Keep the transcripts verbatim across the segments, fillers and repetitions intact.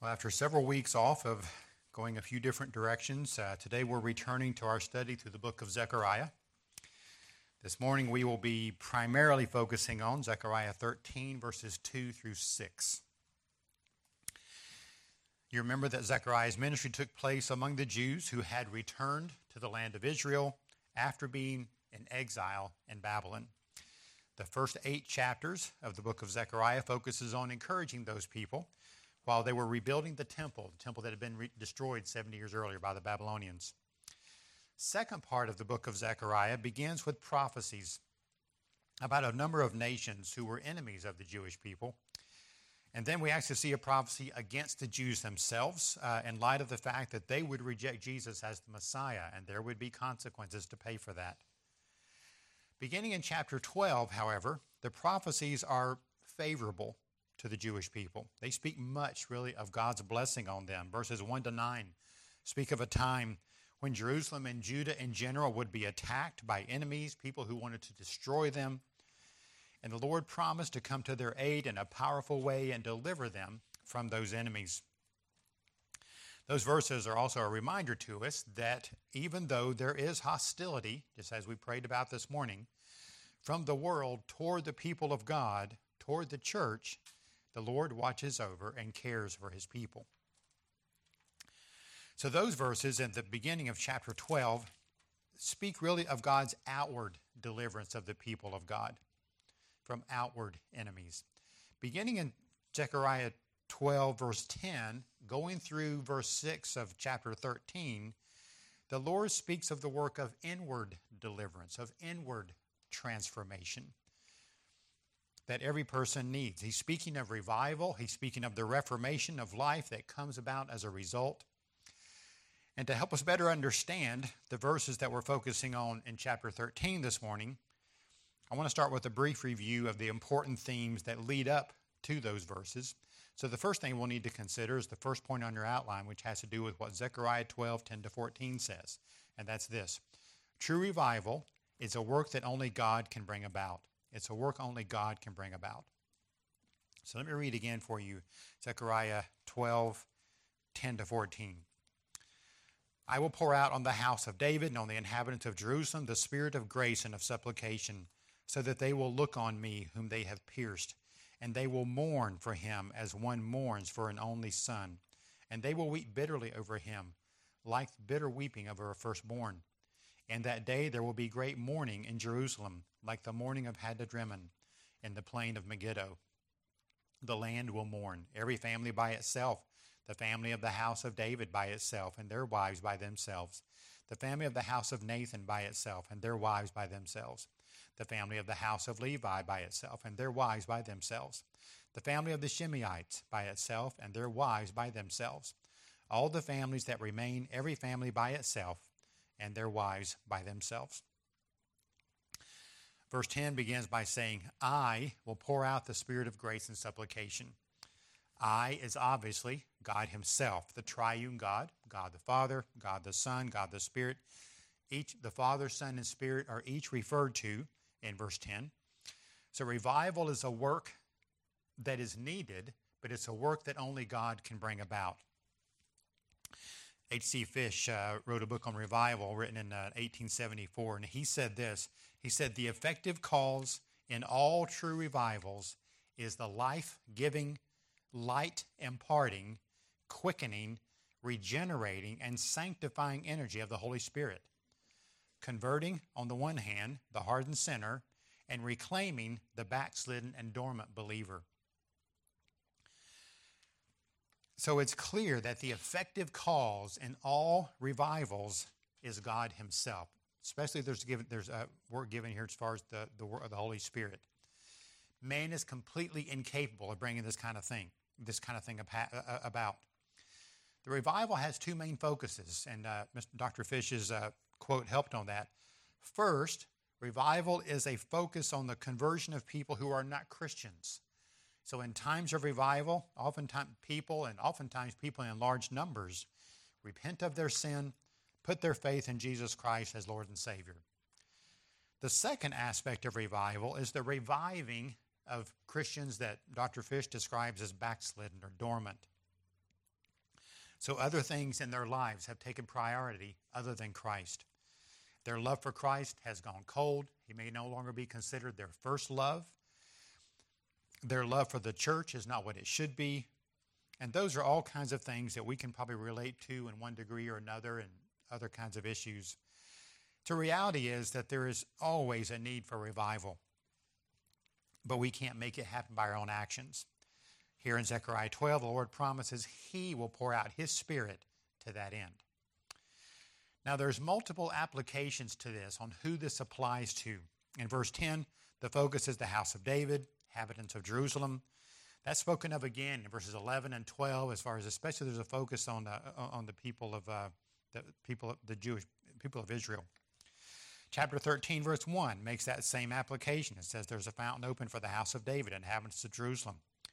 After several weeks off of going a few different directions, uh, today we're returning to our study through the book of Zechariah. This morning we will be primarily focusing on Zechariah thirteen, verses two through six. You remember that Zechariah's ministry took place among the Jews who had returned to the land of Israel after being in exile in Babylon. The first eight chapters of the book of Zechariah focuses on encouraging those people while they were rebuilding the temple, the temple that had been re- destroyed seventy years earlier by the Babylonians. Second part of the book of Zechariah begins with prophecies about a number of nations who were enemies of the Jewish people. And then we actually see a prophecy against the Jews themselves uh, in light of the fact that they would reject Jesus as the Messiah, and there would be consequences to pay for that. Beginning in chapter twelve, however, the prophecies are favorable to the Jewish people. They speak much, really, of God's blessing on them. Verses one to nine speak of a time when Jerusalem and Judah in general would be attacked by enemies, people who wanted to destroy them. And the Lord promised to come to their aid in a powerful way and deliver them from those enemies. Those verses are also a reminder to us that even though there is hostility, just as we prayed about this morning, from the world toward the people of God, toward the church, the Lord watches over and cares for his people. So those verses in the beginning of chapter twelve speak really of God's outward deliverance of the people of God from outward enemies. Beginning in Zechariah twelve, verse ten, going through verse six of chapter thirteen, the Lord speaks of the work of inward deliverance, of inward transformation that every person needs. He's speaking of revival. He's speaking of the reformation of life that comes about as a result. And to help us better understand the verses that we're focusing on in chapter thirteen this morning, I want to start with a brief review of the important themes that lead up to those verses. So the first thing we'll need to consider is the first point on your outline, which has to do with what Zechariah twelve, ten to fourteen says. And that's this: true revival is a work that only God can bring about. It's a work only God can bring about. So let me read again for you, Zechariah twelve, ten to fourteen. I will pour out on the house of David and on the inhabitants of Jerusalem the spirit of grace and of supplication, so that they will look on me whom they have pierced, and they will mourn for him as one mourns for an only son, and they will weep bitterly over him, like bitter weeping over a firstborn. And that day there will be great mourning in Jerusalem, like the mourning of Hadadrimmon in the plain of Megiddo. The land will mourn, every family by itself, the family of the house of David by itself, and their wives by themselves, the family of the house of Nathan by itself, and their wives by themselves, the family of the house of Levi by itself, and their wives by themselves, the family of the Shimeites by itself, and their wives by themselves, all the families that remain, every family by itself, and their wives by themselves. Verse ten begins by saying, I will pour out the spirit of grace and supplication. I is obviously God himself, the triune God, God the Father, God the Son, God the Spirit. Each, the Father, Son, and Spirit are each referred to in verse ten. So revival is a work that is needed, but it's a work that only God can bring about. H C Fish uh, wrote a book on revival written in uh, eighteen seventy-four, and he said this. He said, the effective cause in all true revivals is the life-giving, light-imparting, quickening, regenerating, and sanctifying energy of the Holy Spirit, converting, on the one hand, the hardened sinner, and reclaiming the backslidden and dormant believer. So it's clear that the effective cause in all revivals is God himself. Especially there's given there's a word given here as far as the, the word of the Holy Spirit. Man is completely incapable of bringing this kind of thing, this kind of thing about. The revival has two main focuses, and uh, Doctor Fish's uh, quote helped on that. First, revival is a focus on the conversion of people who are not Christians. So in times of revival, oftentimes people, and oftentimes people in large numbers, repent of their sin, put their faith in Jesus Christ as Lord and Savior. The second aspect of revival is the reviving of Christians that Doctor Fish describes as backslidden or dormant. So other things in their lives have taken priority other than Christ. Their love for Christ has gone cold. He may no longer be considered their first love. Their love for the church is not what it should be. And those are all kinds of things that we can probably relate to in one degree or another and other kinds of issues. The reality is that there is always a need for revival, but we can't make it happen by our own actions. Here in Zechariah twelve, the Lord promises He will pour out His Spirit to that end. Now, there's multiple applications to this on who this applies to. In verse ten, the focus is the house of David, inhabitants of Jerusalem. That's spoken of again in verses eleven and twelve, as far as especially there's a focus on the on the people of uh, the people, the Jewish people of Israel. Chapter thirteen, verse one makes that same application. It says there's a fountain open for the house of David, inhabitants of Jerusalem.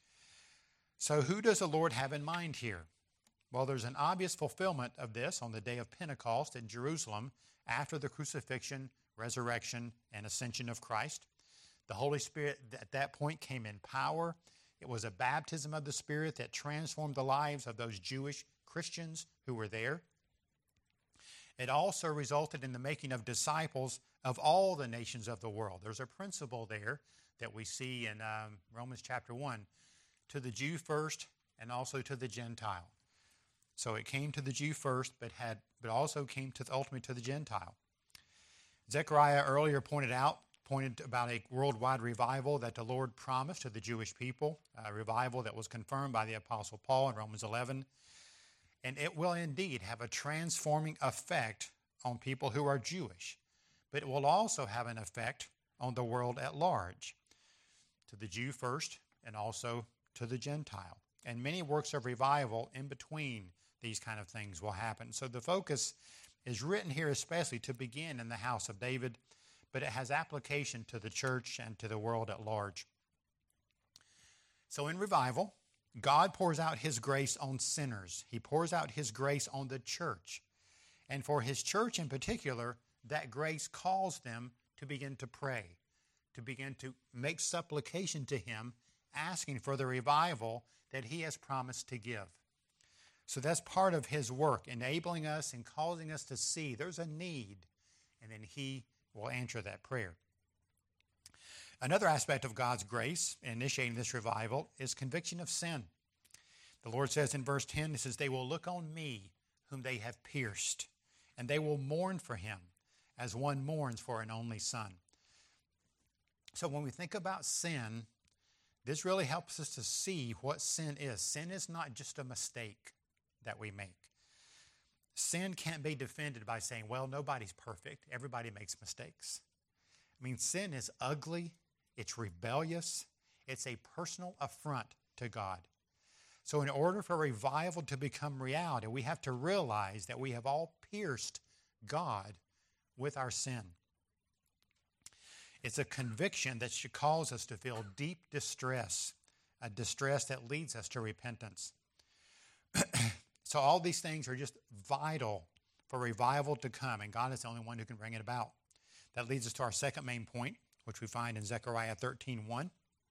So who does the Lord have in mind here? Well, there's an obvious fulfillment of this on the day of Pentecost in Jerusalem after the crucifixion, resurrection, and ascension of Christ. The Holy Spirit at that point came in power. It was a baptism of the Spirit that transformed the lives of those Jewish Christians who were there. It also resulted in the making of disciples of all the nations of the world. There's a principle there that we see in um, Romans chapter one, to the Jew first and also to the Gentile. So it came to the Jew first, but had but also came to the, ultimately to the Gentile. Zechariah earlier pointed out, pointed about a worldwide revival that the Lord promised to the Jewish people, a revival that was confirmed by the Apostle Paul in Romans eleven. And it will indeed have a transforming effect on people who are Jewish, but it will also have an effect on the world at large, to the Jew first and also to the Gentile. And many works of revival in between these kind of things will happen. So the focus is written here especially to begin in the house of David, but it has application to the church and to the world at large. So in revival, God pours out His grace on sinners. He pours out His grace on the church. And for His church in particular, that grace calls them to begin to pray, to begin to make supplication to Him, asking for the revival that He has promised to give. So that's part of His work, enabling us and causing us to see there's a need, and then He will answer that prayer. Another aspect of God's grace in initiating this revival is conviction of sin. The Lord says in verse ten, He says, "They will look on me whom they have pierced, and they will mourn for him as one mourns for an only son." So when we think about sin, this really helps us to see what sin is. Sin is not just a mistake that we make. Sin can't be defended by saying, well, nobody's perfect. Everybody makes mistakes. I mean, sin is ugly. It's rebellious. It's a personal affront to God. So in order for revival to become reality, we have to realize that we have all pierced God with our sin. It's a conviction that should cause us to feel deep distress, a distress that leads us to repentance. So all these things are just vital for revival to come, and God is the only one who can bring it about. That leads us to our second main point, which we find in Zechariah thirteen one.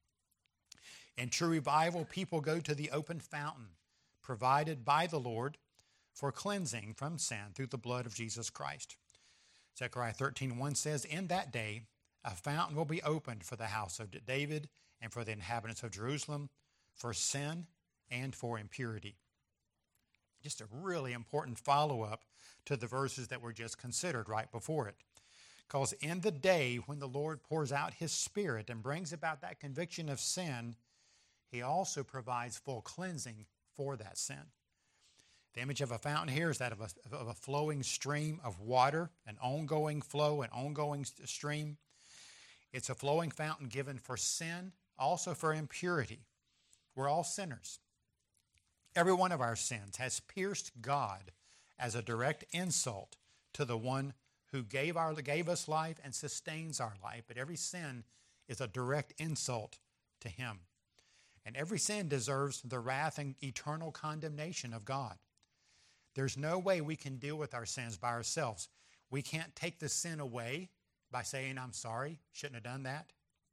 In true revival, people go to the open fountain provided by the Lord for cleansing from sin through the blood of Jesus Christ. Zechariah thirteen one says, "In that day, a fountain will be opened for the house of David and for the inhabitants of Jerusalem, for sin and for impurity." Just a really important follow-up to the verses that were just considered right before it. Because in the day when the Lord pours out His Spirit and brings about that conviction of sin, He also provides full cleansing for that sin. The image of a fountain here is that of a, of a flowing stream of water, an ongoing flow, an ongoing stream. It's a flowing fountain given for sin, also for impurity. We're all sinners. Every one of our sins has pierced God as a direct insult to the one who gave our gave us life and sustains our life. But every sin is a direct insult to Him. And every sin deserves the wrath and eternal condemnation of God. There's no way we can deal with our sins by ourselves. We can't take the sin away by saying, "I'm sorry, shouldn't have done that."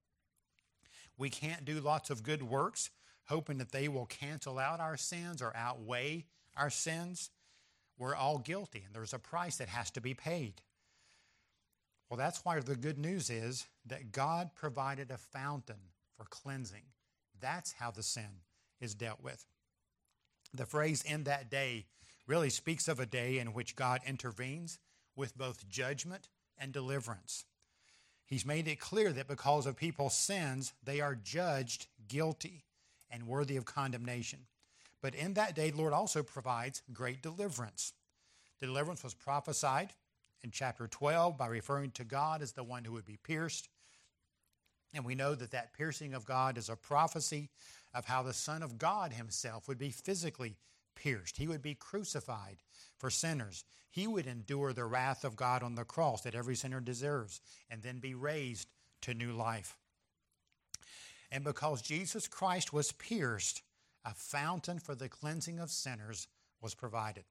We can't do lots of good works hoping that they will cancel out our sins or outweigh our sins, we're all guilty, and there's a price that has to be paid. Well, that's why the good news is that God provided a fountain for cleansing. That's how the sin is dealt with. The phrase "in that day" really speaks of a day in which God intervenes with both judgment and deliverance. He's made it clear that because of people's sins, they are judged guilty and worthy of condemnation. But in that day, the Lord also provides great deliverance. The deliverance was prophesied in chapter twelve by referring to God as the one who would be pierced. And we know that that piercing of God is a prophecy of how the Son of God himself would be physically pierced. He would be crucified for sinners. He would endure the wrath of God on the cross that every sinner deserves and then be raised to new life. And because Jesus Christ was pierced, a fountain for the cleansing of sinners was provided.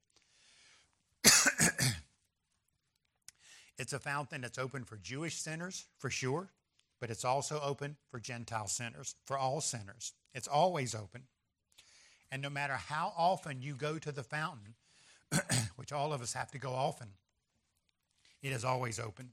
It's a fountain that's open for Jewish sinners, for sure, but it's also open for Gentile sinners, for all sinners. It's always open. And no matter how often you go to the fountain, which all of us have to go often, it is always open.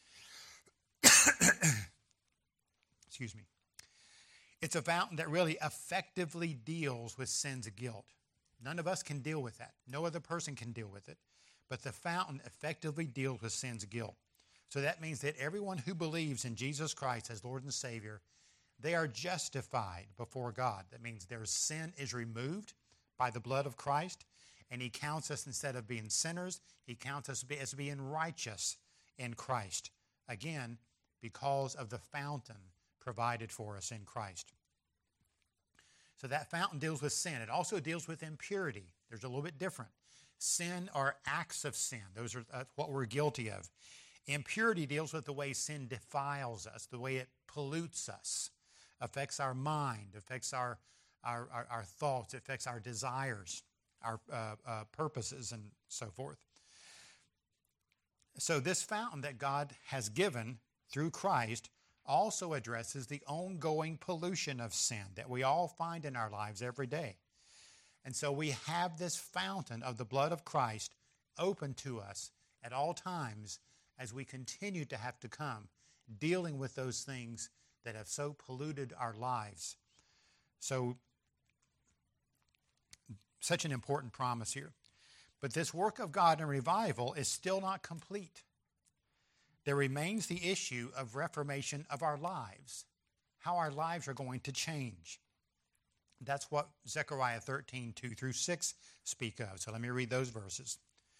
Excuse me. It's a fountain that really effectively deals with sin's guilt. None of us can deal with that. No other person can deal with it. But the fountain effectively deals with sin's guilt. So that means that everyone who believes in Jesus Christ as Lord and Savior, they are justified before God. That means their sin is removed by the blood of Christ, and he counts us, instead of being sinners, he counts us as being righteous in Christ. Again, because of the fountain provided for us in Christ. So that fountain deals with sin. It also deals with impurity. There's a little bit different. Sin are acts of sin. Those are uh, what we're guilty of. Impurity deals with the way sin defiles us, the way it pollutes us, affects our mind, affects our, our, our, our thoughts, affects our desires, our uh, uh, purposes, and so forth. So this fountain that God has given through Christ also addresses the ongoing pollution of sin that we all find in our lives every day. And so we have this fountain of the blood of Christ open to us at all times as we continue to have to come dealing with those things that have so polluted our lives. So, such an important promise here. But this work of God in revival is still not complete. There remains the issue of reformation of our lives, how our lives are going to change. That's what Zechariah thirteen, two through six speak of. So let me read those verses.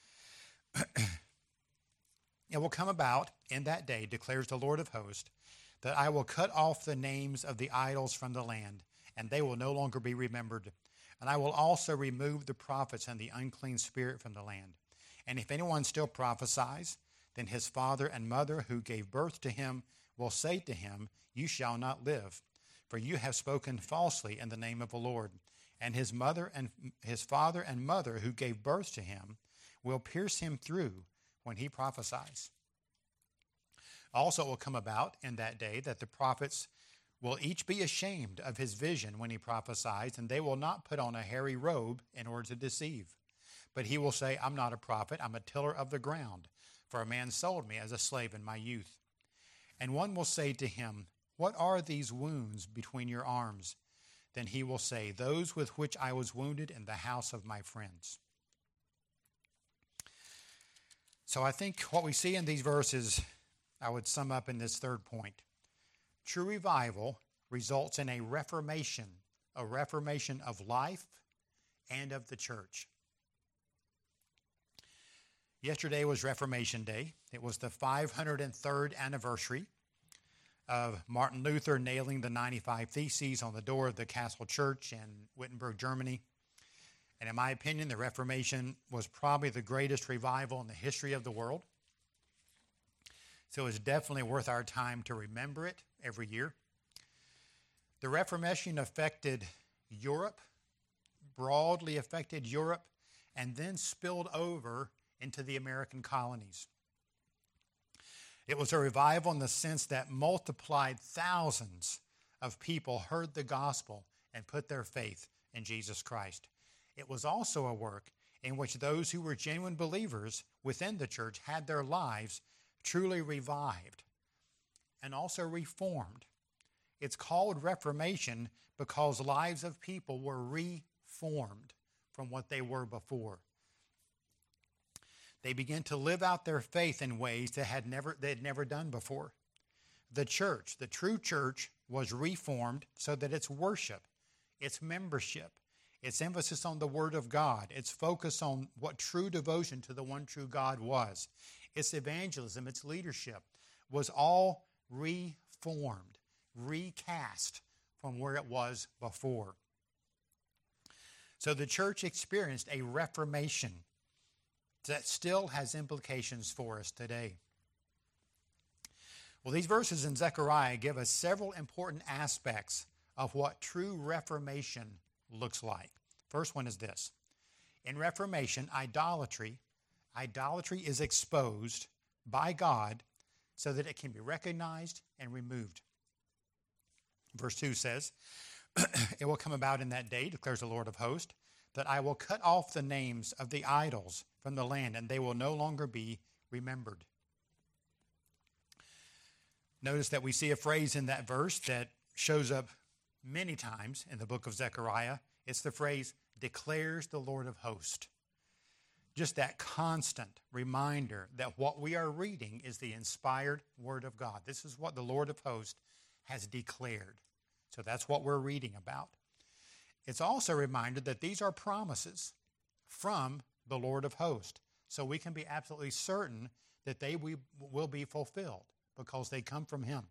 It will come about in that day, declares the Lord of hosts, that I will cut off the names of the idols from the land, and they will no longer be remembered. And I will also remove the prophets and the unclean spirit from the land. And if anyone still prophesies, then his father and mother who gave birth to him will say to him, you shall not live, for you have spoken falsely in the name of the Lord. And his mother and his father and mother who gave birth to him will pierce him through when he prophesies. Also it will come about in that day that the prophets will each be ashamed of his vision when he prophesies, and they will not put on a hairy robe in order to deceive. But he will say, I'm not a prophet, I'm a tiller of the ground, for a man sold me as a slave in my youth. And one will say to him, what are these wounds between your arms? Then he will say, those with which I was wounded in the house of my friends. So I think what we see in these verses, I would sum up in this third point. True revival results in a reformation, a reformation of life and of the church. Yesterday was Reformation Day. It was the five hundred third anniversary of Martin Luther nailing the ninety-five Theses on the door of the Castle Church in Wittenberg, Germany. And in my opinion, the Reformation was probably the greatest revival in the history of the world. So it's definitely worth our time to remember it every year. The Reformation affected Europe, broadly affected Europe, and then spilled over into the American colonies. It was a revival in the sense that multiplied thousands of people heard the gospel and put their faith in Jesus Christ. It was also a work in which those who were genuine believers within the church had their lives truly revived and also reformed. It's called Reformation because lives of people were reformed from what they were before. They began to live out their faith in ways that had never, they had never done before. The church, the true church, was reformed so that its worship, its membership, its emphasis on the Word of God, its focus on what true devotion to the one true God was, its evangelism, its leadership, was all reformed, recast from where it was before. So the church experienced a reformation that still has implications for us today. Well, these verses in Zechariah give us several important aspects of what true reformation looks like. First one is this. In Reformation, idolatry, idolatry is exposed by God so that it can be recognized and removed. Verse two says, it will come about in that day, declares the Lord of hosts, that I will cut off the names of the idols from the land, and they will no longer be remembered. Notice that we see a phrase in that verse that shows up many times in the book of Zechariah. It's the phrase, declares the Lord of hosts. Just that constant reminder that what we are reading is the inspired word of God. This is what the Lord of hosts has declared. So that's what we're reading about. It's also a reminder that these are promises from the Lord of hosts. So we can be absolutely certain that they will be fulfilled because they come from him.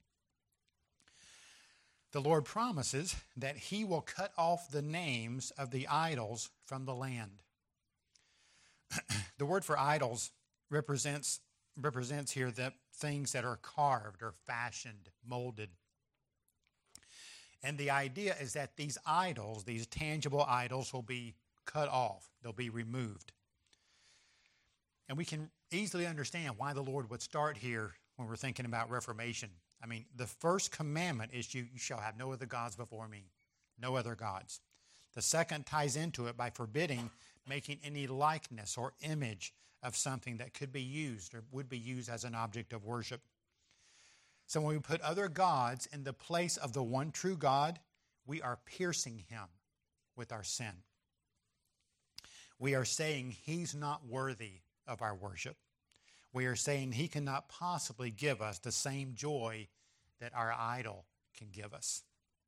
The Lord promises that he will cut off the names of the idols from the land. The word for idols represents, represents here the things that are carved or fashioned, molded. And the idea is that these idols, these tangible idols, will be cut off. They'll be removed. And we can easily understand why the Lord would start here when we're thinking about Reformation. I mean, the first commandment is you, you shall have no other gods before me, no other gods. The second ties into it by forbidding making any likeness or image of something that could be used or would be used as an object of worship. So when we put other gods in the place of the one true God, we are piercing him with our sin. We are saying he's not worthy of our worship. We are saying he cannot possibly give us the same joy that our idol can give us.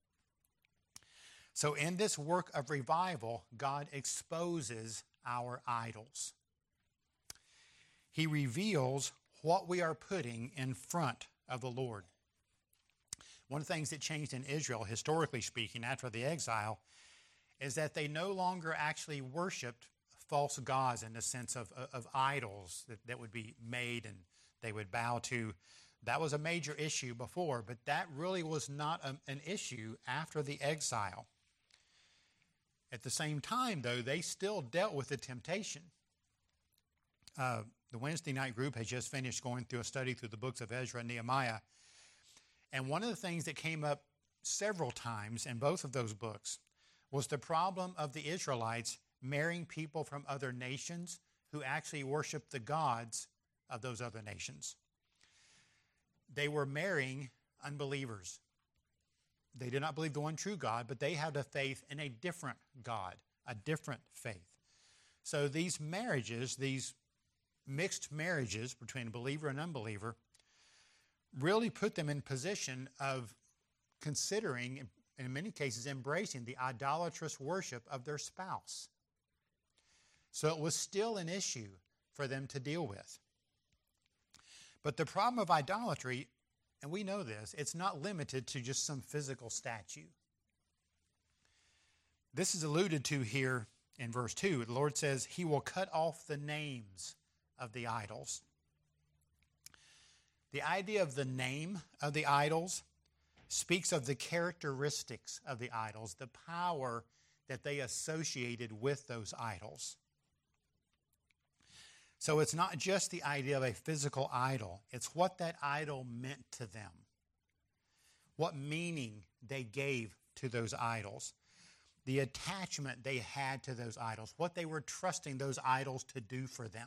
So in this work of revival, God exposes our idols. He reveals what we are putting in front of the Lord. One of the things that changed in Israel, historically speaking, after the exile, is that they no longer actually worshiped false gods in the sense of, of idols that, that would be made and they would bow to. That was a major issue before, but that really was not a, an issue after the exile. At the same time, though, they still dealt with the temptation. Uh, the Wednesday night group has just finished going through a study through the books of Ezra and Nehemiah. And one of the things that came up several times in both of those books was the problem of the Israelites marrying people from other nations who actually worshiped the gods of those other nations. They were marrying unbelievers. They did not believe the one true God, but they had a faith in a different God, a different faith. So these marriages, these mixed marriages between a believer and unbeliever, really put them in position of considering, and in many cases embracing, the idolatrous worship of their spouse. So it was still an issue for them to deal with. But the problem of idolatry, and we know this, it's not limited to just some physical statue. This is alluded to here in verse two. The Lord says he will cut off the names of the idols. The idea of the name of the idols speaks of the characteristics of the idols, the power that they associated with those idols. So it's not just the idea of a physical idol. It's what that idol meant to them, what meaning they gave to those idols. the attachment they had to those idols, what they were trusting those idols to do for them.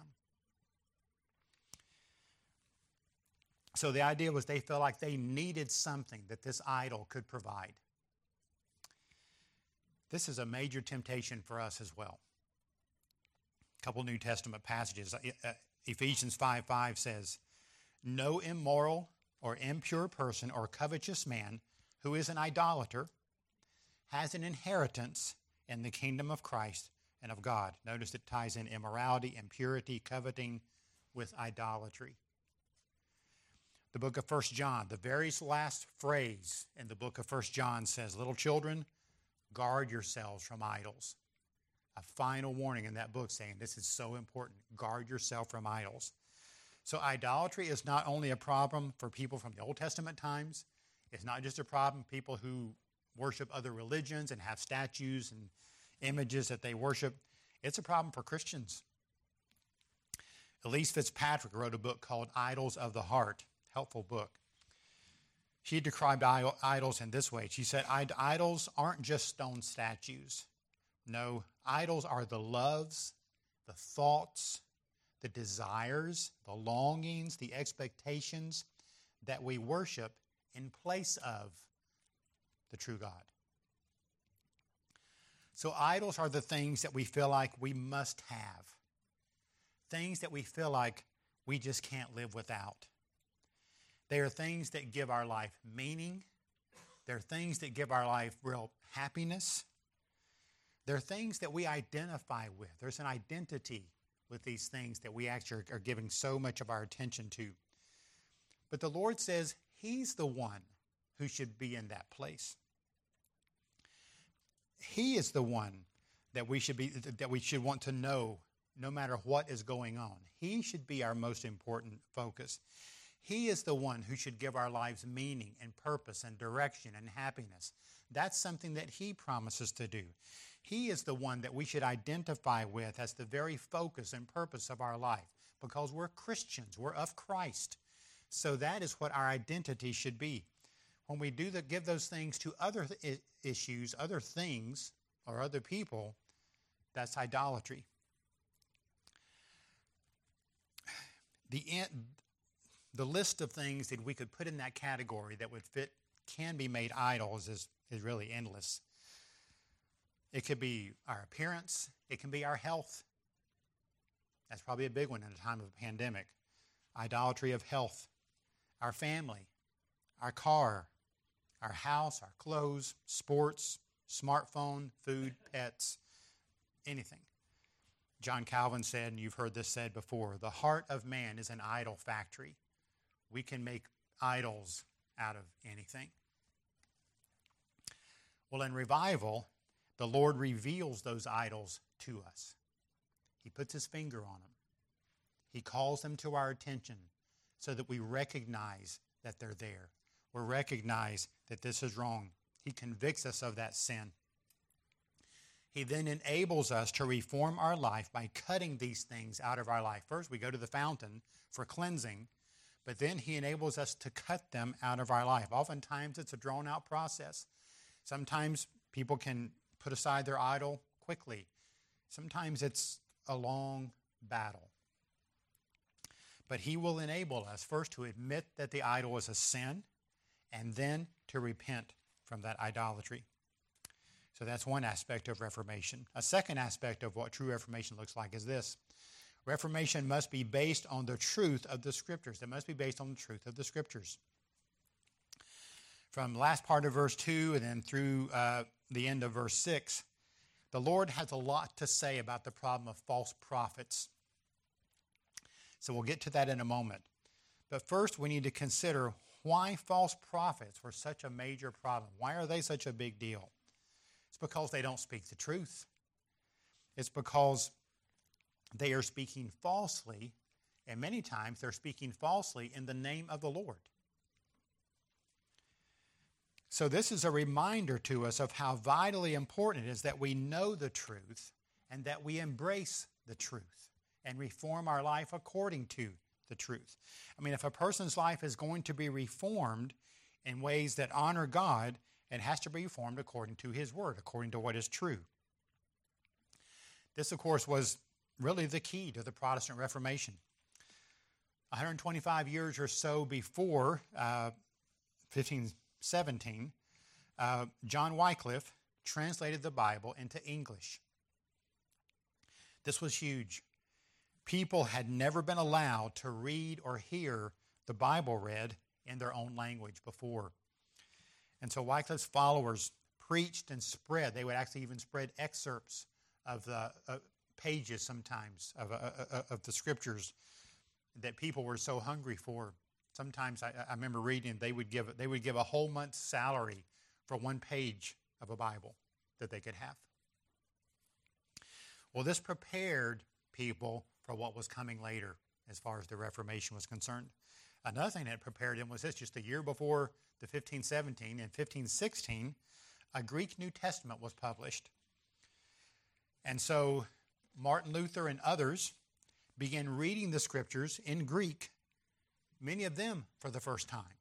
So the idea was they felt like they needed something that this idol could provide. This is a major temptation for us as well. A couple New Testament passages. Ephesians five five says, "No immoral or impure person or covetous man who is an idolater has an inheritance in the kingdom of Christ and of God." Notice it ties in immorality, impurity, coveting with idolatry. The book of First John, the very last phrase in the book of First John says, "Little children, guard yourselves from idols." A final warning in that book saying this is so important. Guard yourself from idols. So idolatry is not only a problem for people from the Old Testament times. It's not just a problem for people who worship other religions and have statues and images that they worship. It's a problem for Christians. Elise Fitzpatrick wrote a book called Idols of the Heart. Helpful book. She described idols in this way. She said, idols aren't just stone statues. No, idols are the loves, the thoughts, the desires, the longings, the expectations that we worship in place of the true God. So idols are the things that we feel like we must have. Things that we feel like we just can't live without. They are things that give our life meaning. They're things that give our life real happiness. They're things that we identify with. There's an identity with these things that we actually are giving so much of our attention to. But the Lord says He's the one who should be in that place. He is the one that we should be, that we should want to know no matter what is going on. He should be our most important focus. He is the one who should give our lives meaning and purpose and direction and happiness. That's something that He promises to do. He is the one that we should identify with as the very focus and purpose of our life because we're Christians. We're of Christ. So that is what our identity should be. When we do the, give those things to other th- issues, other things, or other people, that's idolatry. The end, The list of things that we could put in that category that would fit, can be made idols, is, is really endless. It could be our appearance. It can be our health. That's probably a big one in a time of a pandemic. Idolatry of health. Our family, our car, our house, our clothes, sports, smartphone, food, pets, anything. John Calvin said, and you've heard this said before, the heart of man is an idol factory. We can make idols out of anything. Well, in revival, the Lord reveals those idols to us. He puts His finger on them. He calls them to our attention so that we recognize that they're there. We recognize that this is wrong. He convicts us of that sin. He then enables us to reform our life by cutting these things out of our life. First, we go to the fountain for cleansing, but then He enables us to cut them out of our life. Oftentimes, it's a drawn-out process. Sometimes people can put aside their idol quickly. Sometimes it's a long battle. But He will enable us first to admit that the idol is a sin and then to repent from that idolatry. So that's one aspect of Reformation. A second aspect of what true Reformation looks like is this. Reformation must be based on the truth of the Scriptures. It must be based on the truth of the Scriptures. From the last part of verse two and then through uh, the end of verse six, the Lord has a lot to say about the problem of false prophets. So we'll get to that in a moment. But first, we need to consider why false prophets were such a major problem. Why are they such a big deal? It's because they don't speak the truth. It's because they are speaking falsely, and many times they're speaking falsely in the name of the Lord. So this is a reminder to us of how vitally important it is that we know the truth and that we embrace the truth and reform our life according to the truth. I mean, if a person's life is going to be reformed in ways that honor God and has to be reformed according to his word, according to what is true. This, of course, was really the key to the Protestant Reformation. one hundred twenty-five years or so before uh, fifteen seventeen, uh, John Wycliffe translated the Bible into English. This was huge. People had never been allowed to read or hear the Bible read in their own language before. And so Wycliffe's followers preached and spread. They would actually even spread excerpts of the uh, pages sometimes of, uh, uh, of the scriptures that people were so hungry for. Sometimes I, I remember reading they would give they would give a whole month's salary for one page of a Bible that they could have. Well, this prepared people for what was coming later as far as the Reformation was concerned. Another thing that prepared them was this: just a year before the fifteen seventeen, in fifteen sixteen, a Greek New Testament was published. And so Martin Luther and others began reading the scriptures in Greek, many of them for the first time.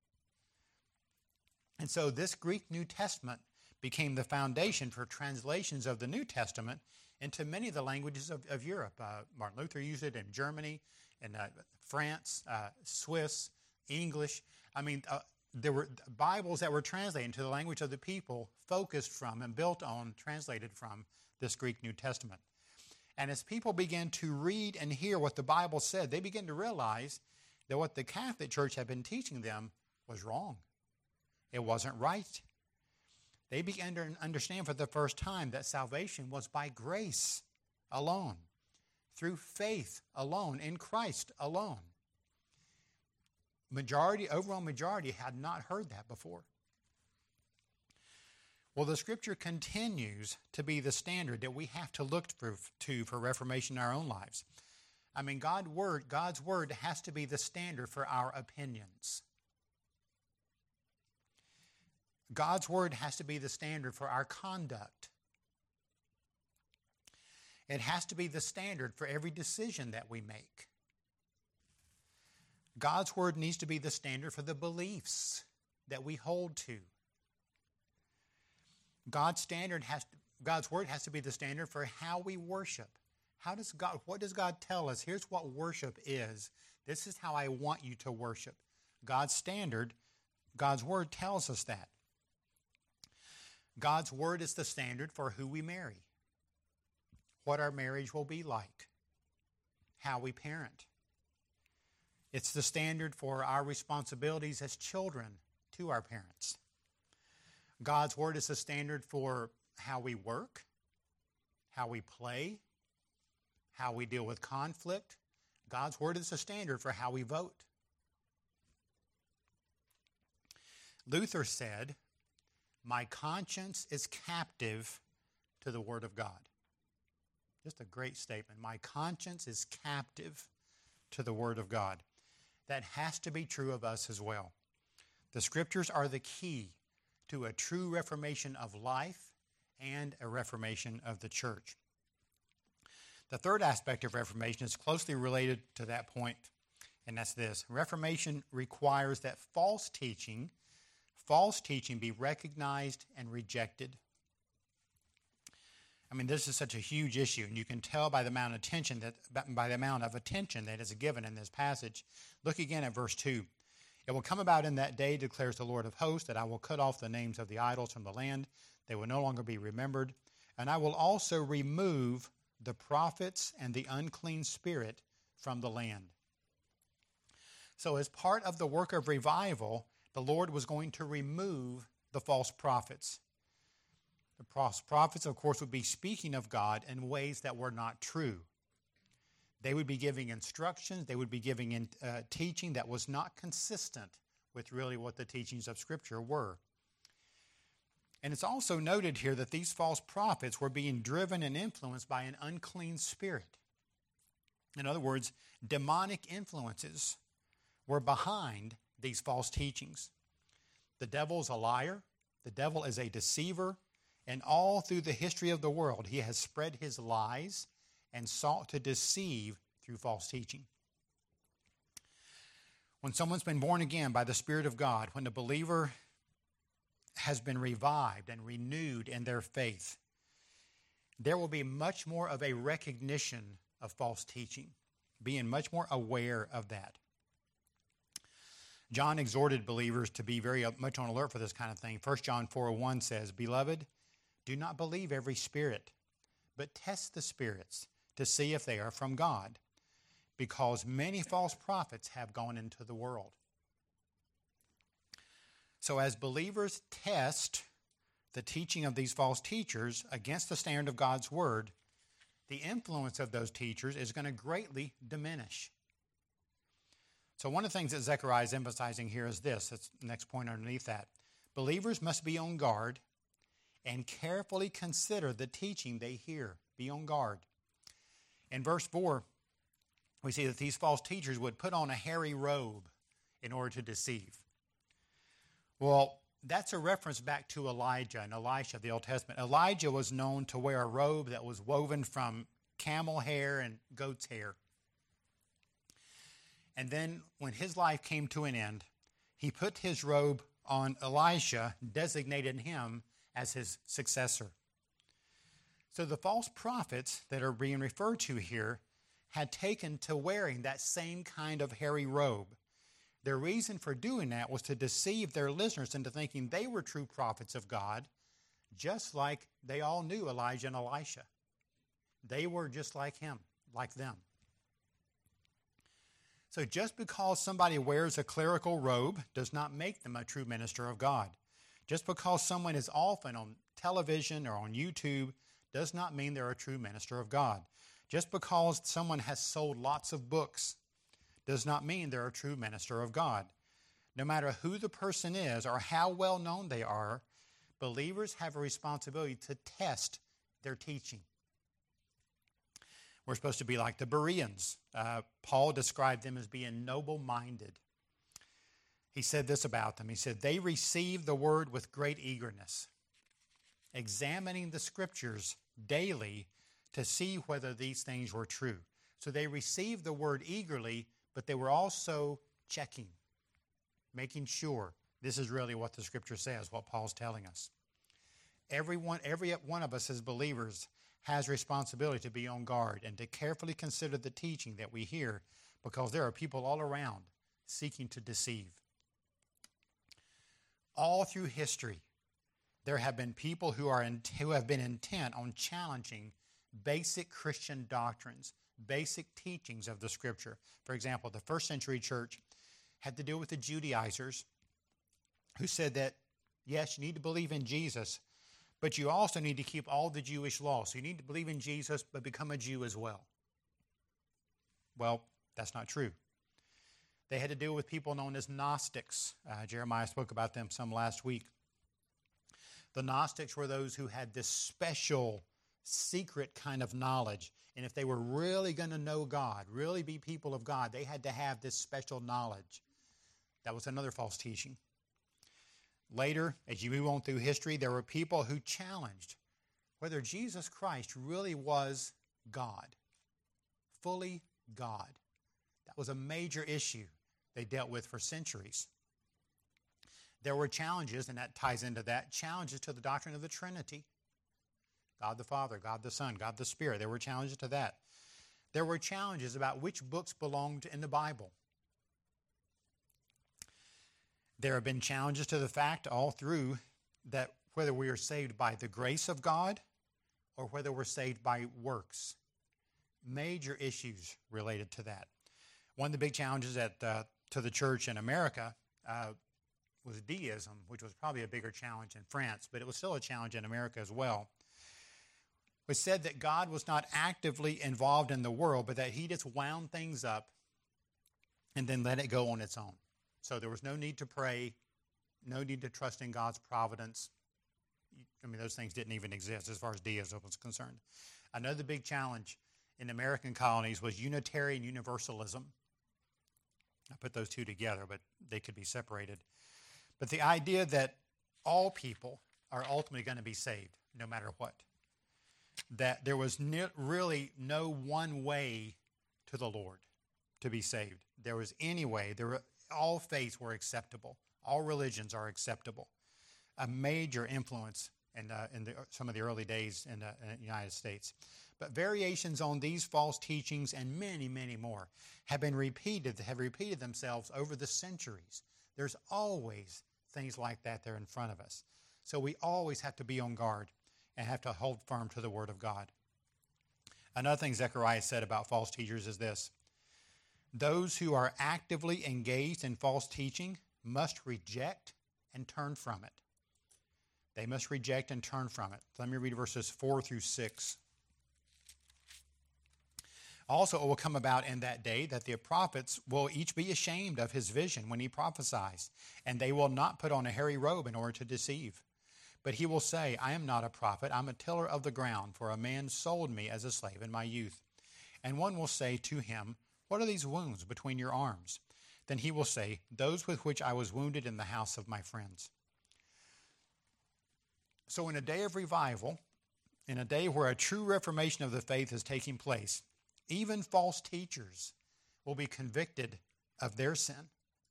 And so this Greek New Testament became the foundation for translations of the New Testament into many of the languages of, of Europe. Uh, Martin Luther used it in Germany, in uh, France, uh, Swiss, English. I mean, uh, there were Bibles that were translated into the language of the people, focused from and built on, translated from this Greek New Testament. And as people began to read and hear what the Bible said, they began to realize that what the Catholic Church had been teaching them was wrong. It wasn't right. They began to understand for the first time that salvation was by grace alone, through faith alone, in Christ alone. Majority, overall majority had not heard that before. Well, the Scripture continues to be the standard that we have to look for, to for reformation in our own lives. I mean, God word, God's Word has to be the standard for our opinions. God's Word has to be the standard for our conduct. It has to be the standard for every decision that we make. God's Word needs to be the standard for the beliefs that we hold to. God's standard has to, God's Word has to be the standard for how we worship. How does God, what does God tell us? Here's what worship is. This is how I want you to worship. God's standard, God's Word tells us that. God's Word is the standard for who we marry, what our marriage will be like, how we parent. It's the standard for our responsibilities as children to our parents. God's Word is the standard for how we work, how we play, how we deal with conflict. God's Word is the standard for how we vote. Luther said, "My conscience is captive to the Word of God." Just a great statement. My conscience is captive to the Word of God. That has to be true of us as well. The Scriptures are the key to a true reformation of life and a reformation of the church. The third aspect of Reformation is closely related to that point, and that's this. Reformation requires that false teaching, false teaching be recognized and rejected. I mean, this is such a huge issue, and you can tell by the amount of attention that by the amount of attention that is given in this passage. Look again at verse two. It will come about in that day, declares the Lord of hosts, that I will cut off the names of the idols from the land. They will no longer be remembered. And I will also remove the prophets and the unclean spirit from the land. So as part of the work of revival, the Lord was going to remove the false prophets. The false prophets, of course, would be speaking of God in ways that were not true. They would be giving instructions. They would be giving in, uh, teaching that was not consistent with really what the teachings of Scripture were. And it's also noted here that these false prophets were being driven and influenced by an unclean spirit. In other words, demonic influences were behind these false teachings. The devil is a liar. The devil is a deceiver. And all through the history of the world, he has spread his lies and sought to deceive through false teaching. When someone's been born again by the Spirit of God, when the believer has been revived and renewed in their faith, there will be much more of a recognition of false teaching, being much more aware of that. John exhorted believers to be very much on alert for this kind of thing. First John four one says, "Beloved, do not believe every spirit, but test the spirits to see if they are from God, because many false prophets have gone into the world." So as believers test the teaching of these false teachers against the standard of God's word, the influence of those teachers is going to greatly diminish. So one of the things that Zechariah is emphasizing here is this. That's the next point underneath that. Believers must be on guard and carefully consider the teaching they hear. Be on guard. In verse four, we see that these false teachers would put on a hairy robe in order to deceive. Well, that's a reference back to Elijah and Elisha of the Old Testament. Elijah was known to wear a robe that was woven from camel hair and goat's hair. And then when his life came to an end, he put his robe on Elisha, designated him as his successor. So the false prophets that are being referred to here had taken to wearing that same kind of hairy robe. Their reason for doing that was to deceive their listeners into thinking they were true prophets of God, just like they all knew Elijah and Elisha. They were just like him, like them. So just because somebody wears a clerical robe does not make them a true minister of God. Just because someone is often on television or on YouTube does not mean they're a true minister of God. Just because someone has sold lots of books does not mean they're a true minister of God. No matter who the person is or how well known they are, believers have a responsibility to test their teaching. We're supposed to be like the Bereans. Uh, Paul described them as being noble-minded. He said this about them. He said, they received the word with great eagerness, examining the scriptures daily to see whether these things were true. So they received the word eagerly, but they were also checking, making sure this is really what the scripture says, what Paul's telling us. Everyone, every one of us as believers has responsibility to be on guard and to carefully consider the teaching that we hear, because there are people all around seeking to deceive. All through history, there have been people who are in, who have been intent on challenging basic Christian doctrines, basic teachings of the Scripture. For example, the first century church had to deal with the Judaizers, who said that, yes, you need to believe in Jesus, but you also need to keep all the Jewish laws. So you need to believe in Jesus, but become a Jew as well. Well, that's not true. They had to deal with people known as Gnostics. Uh, Jeremiah spoke about them some last week. The Gnostics were those who had this special, secret kind of knowledge. And if they were really going to know God, really be people of God, they had to have this special knowledge. That was another false teaching. Later, as you move on through history, there were people who challenged whether Jesus Christ really was God, fully God. That was a major issue they dealt with for centuries. There were challenges, and that ties into that, challenges to the doctrine of the Trinity. God the Father, God the Son, God the Spirit. There were challenges to that. There were challenges about which books belonged in the Bible. There have been challenges to the fact all through that whether we are saved by the grace of God or whether we're saved by works. Major issues related to that. One of the big challenges at, uh, to the church in America uh, was deism, which was probably a bigger challenge in France, but it was still a challenge in America as well. It was said that God was not actively involved in the world, but that he just wound things up and then let it go on its own. So there was no need to pray, no need to trust in God's providence. I mean, those things didn't even exist as far as deism was concerned. Another big challenge in American colonies was Unitarian Universalism. I put those two together, but they could be separated. But the idea that all people are ultimately going to be saved, no matter what. That there was ne- really no one way to the Lord to be saved. There was any way. There were, all faiths were acceptable. All religions are acceptable. a major influence in, uh, in the, some of the early days in, uh, in the United States. But variations on these false teachings and many, many more have been repeated, have repeated themselves over the centuries. There's always things like that there in front of us. So we always have to be on guard and have to hold firm to the Word of God. Another thing Zechariah said about false teachers is this: those who are actively engaged in false teaching must reject and turn from it. They must reject and turn from it. Let me read verses four through six. Also, it will come about in that day that the prophets will each be ashamed of his vision when he prophesies, and they will not put on a hairy robe in order to deceive. But he will say, I am not a prophet, I'm a tiller of the ground, for a man sold me as a slave in my youth. And one will say to him, what are these wounds between your arms? Then he will say, those with which I was wounded in the house of my friends. So in a day of revival, in a day where a true reformation of the faith is taking place, even false teachers will be convicted of their sin.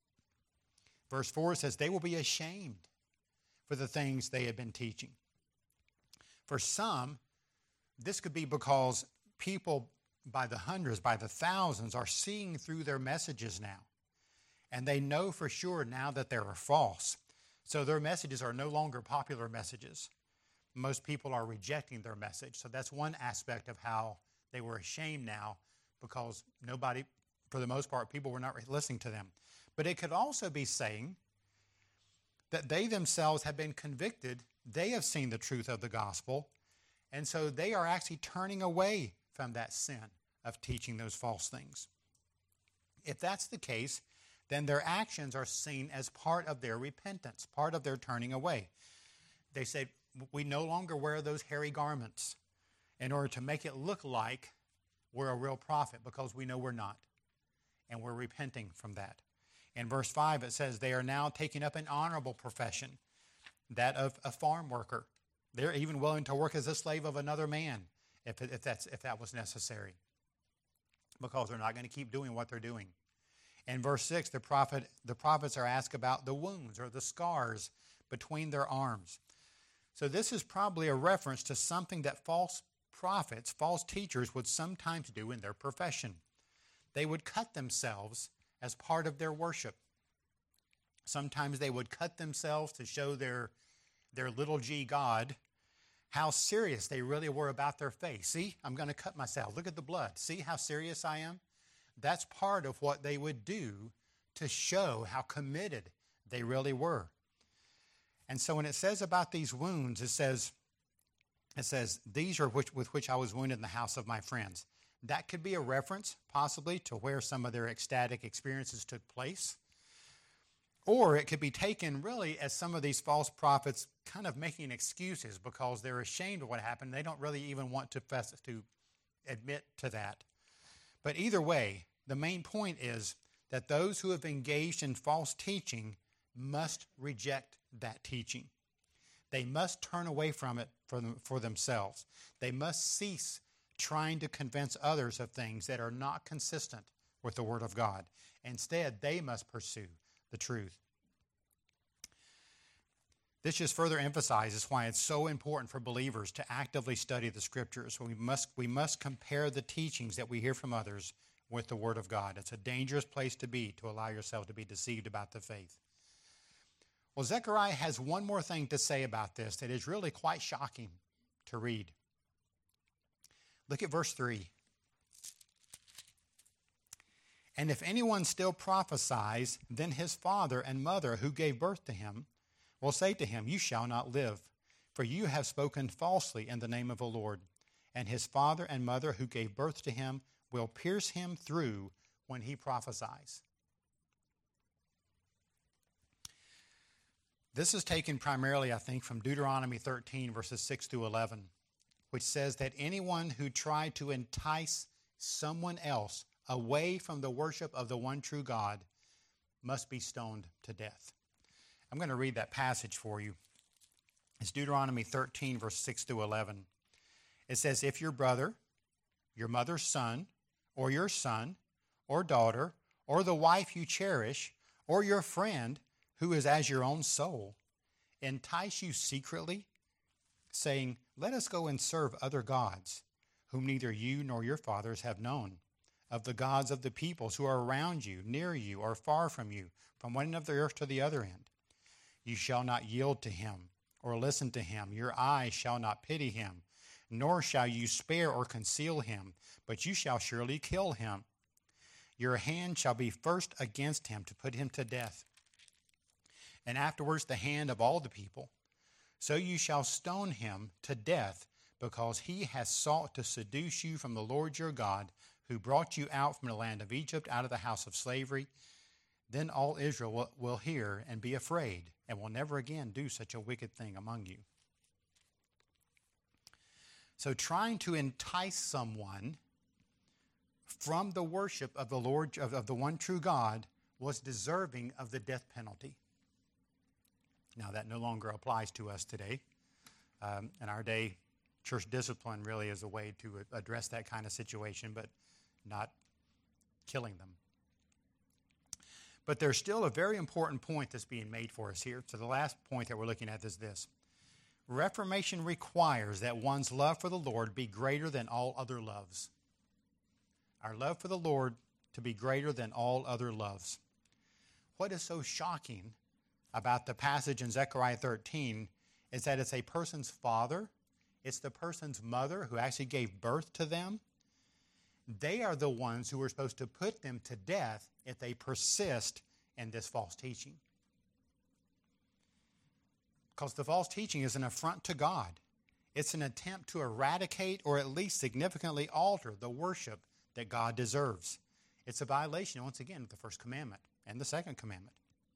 Verse four says, they will be ashamed for the things they had been teaching. For some, this could be because people by the hundreds, by the thousands, are seeing through their messages now. And they know for sure now that they are false. So their messages are no longer popular messages. Most people are rejecting their message. So that's one aspect of how they were ashamed now, because nobody, for the most part, people were not listening to them. But it could also be saying that they themselves have been convicted. They have seen the truth of the gospel. And so they are actually turning away from that sin of teaching those false things. If that's the case, then their actions are seen as part of their repentance, part of their turning away. They say, we no longer wear those hairy garments in order to make it look like we're a real prophet, because we know we're not. And we're repenting from that. In verse five, it says they are now taking up an honorable profession, that of a farm worker. They're even willing to work as a slave of another man if, if, that's, if that was necessary, because they're not going to keep doing what they're doing. In verse six, the prophet, the prophets are asked about the wounds or the scars between their arms. So this is probably a reference to something that false prophets, false teachers would sometimes do in their profession. They would cut themselves as part of their worship. Sometimes they would cut themselves to show their, their little g God how serious they really were about their faith. See, I'm going to cut myself. Look at the blood. See how serious I am? That's part of what they would do to show how committed they really were. And so when it says about these wounds, it says, it says, these are which, with which I was wounded in the house of my friends. That could be a reference, possibly, to where some of their ecstatic experiences took place. Or it could be taken really as some of these false prophets kind of making excuses because they're ashamed of what happened. They don't really even want to, fess, to admit to that. But either way, the main point is that those who have engaged in false teaching must reject that teaching. They must turn away from it for, them, for themselves. They must cease trying to convince others of things that are not consistent with the Word of God. Instead, they must pursue the truth. This just further emphasizes why it's so important for believers to actively study the Scriptures. We must, we must compare the teachings that we hear from others with the Word of God. It's a dangerous place to be, to allow yourself to be deceived about the faith. Well, Zechariah has one more thing to say about this that is really quite shocking to read. Look at verse three. And if anyone still prophesies, then his father and mother who gave birth to him will say to him, you shall not live, for you have spoken falsely in the name of the Lord. And his father and mother who gave birth to him will pierce him through when he prophesies. This is taken primarily, I think, from Deuteronomy thirteen, verses six through eleven, which says that anyone who tried to entice someone else away from the worship of the one true God must be stoned to death. I'm going to read that passage for you. It's Deuteronomy thirteen, verse six through eleven. It says, if your brother, your mother's son, or your son, or daughter, or the wife you cherish, or your friend who is as your own soul, entice you secretly, saying, let us go and serve other gods, whom neither you nor your fathers have known, of the gods of the peoples who are around you, near you, or far from you, from one end of the earth to the other end. You shall not yield to him, or listen to him. Your eyes shall not pity him, nor shall you spare or conceal him, but you shall surely kill him. Your hand shall be first against him to put him to death, and afterwards the hand of all the people. So you shall stone him to death, because he has sought to seduce you from the Lord your God, who brought you out from the land of Egypt, out of the house of slavery. Then all Israel will, will hear and be afraid, and will never again do such a wicked thing among you. So trying to entice someone from the worship of the Lord, of, of the one true God, was deserving of the death penalty. Now, that no longer applies to us today. Um, in our day, church discipline really is a way to address that kind of situation, but not killing them. But there's still a very important point that's being made for us here. So the last point that we're looking at is this. Reformation requires that one's love for the Lord be greater than all other loves. Our love for the Lord to be greater than all other loves. What is so shocking about the passage in Zechariah thirteen is that it's a person's father, it's the person's mother who actually gave birth to them. They are the ones who are supposed to put them to death if they persist in this false teaching. Because the false teaching is an affront to God. It's an attempt to eradicate or at least significantly alter the worship that God deserves. It's a violation, once again, of the first commandment and the second commandment.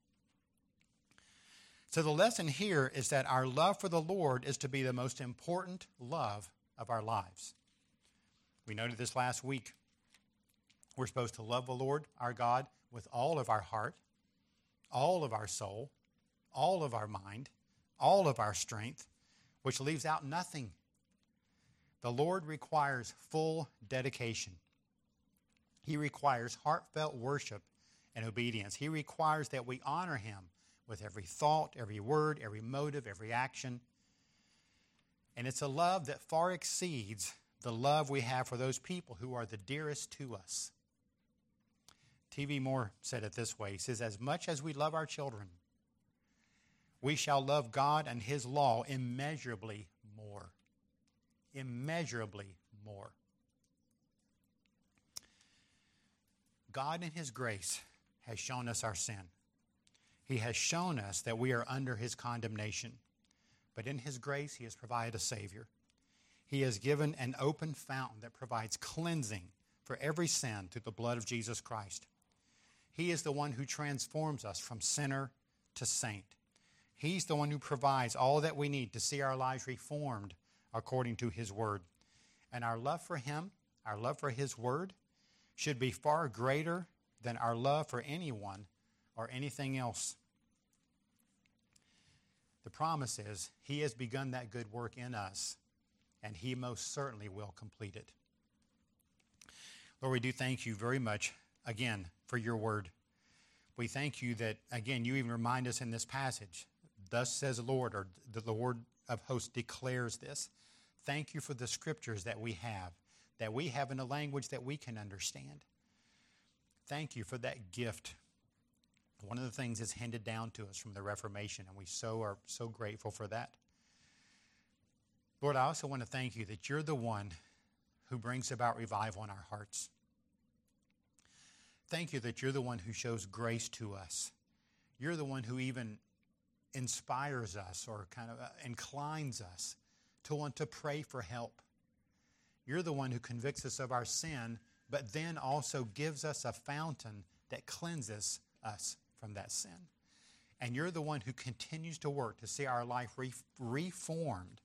So the lesson here is that our love for the Lord is to be the most important love of our lives. We noted this last week. We're supposed to love the Lord, our God, with all of our heart, all of our soul, all of our mind, all of our strength, which leaves out nothing. The Lord requires full dedication. He requires heartfelt worship and obedience. He requires that we honor him with every thought, every word, every motive, every action. And it's a love that far exceeds the love we have for those people who are the dearest to us. T V Moore said it this way. He says, as much as we love our children, we shall love God and his law immeasurably more. Immeasurably more. God in his grace has shown us our sin. He has shown us that we are under his condemnation. But in his grace, he has provided a Savior. He has given an open fountain that provides cleansing for every sin through the blood of Jesus Christ. He is the one who transforms us from sinner to saint. He's the one who provides all that we need to see our lives reformed according to his word. And our love for him, our love for his word, should be far greater than our love for anyone or anything else. The promise is he has begun that good work in us, and he most certainly will complete it. Lord, we do thank you very much, again, for your word. We thank you that, again, you even remind us in this passage, thus says the Lord, or the Lord of hosts declares this. Thank you for the scriptures that we have, that we have in a language that we can understand. Thank you for that gift. One of the things that's handed down to us from the Reformation, and we so are so grateful for that. Lord, I also want to thank you that you're the one who brings about revival in our hearts. Thank you that you're the one who shows grace to us. You're the one who even inspires us or kind of inclines us to want to pray for help. You're the one who convicts us of our sin, but then also gives us a fountain that cleanses us from that sin. And you're the one who continues to work to see our life re- reformed,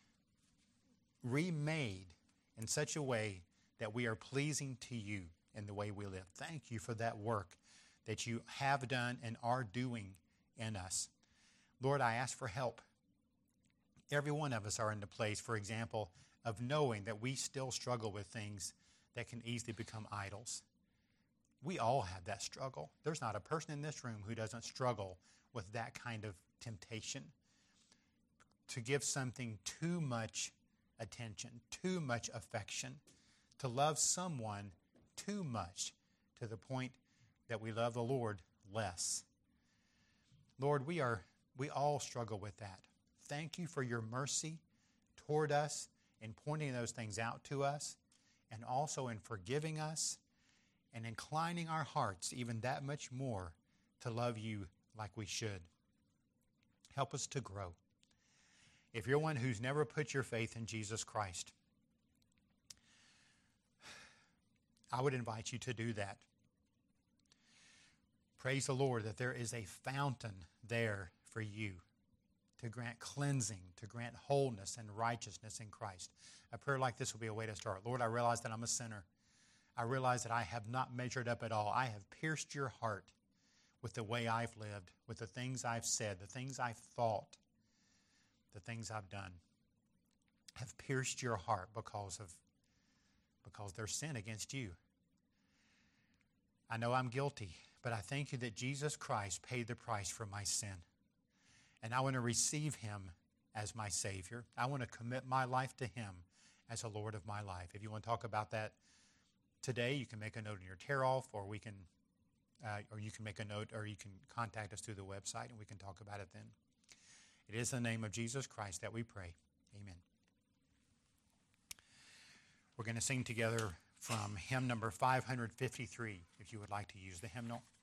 remade in such a way that we are pleasing to you in the way we live. Thank you for that work that you have done and are doing in us. Lord, I ask for help. Every one of us are in the place, for example, of knowing that we still struggle with things that can easily become idols. We all have that struggle. There's not a person in this room who doesn't struggle with that kind of temptation. to give something too much attention, too much affection, to love someone too much to the point that we love the Lord less. Lord, we are we all struggle with that. Thank you for your mercy toward us in pointing those things out to us, and also in forgiving us and inclining our hearts even that much more to love you like we should. Help us to grow. If you're one who's never put your faith in Jesus Christ, I would invite you to do that. Praise the Lord that there is a fountain there for you to grant cleansing, to grant wholeness and righteousness in Christ. A prayer like this will be a way to start. Lord, I realize that I'm a sinner. I realize that I have not measured up at all. I have pierced your heart with the way I've lived, with the things I've said, the things I've thought, the things I've done. Have pierced your heart because of because there's sin against you. I know I'm guilty, but I thank you that Jesus Christ paid the price for my sin. And I want to receive him as my Savior. I want to commit my life to him as a Lord of my life. If you want to talk about that today, you can make a note in your tear-off, or we can, uh, or you can make a note, or you can contact us through the website, and we can talk about it then. It is in the name of Jesus Christ that we pray. Amen. We're going to sing together from hymn number five hundred fifty-three, if you would like to use the hymnal.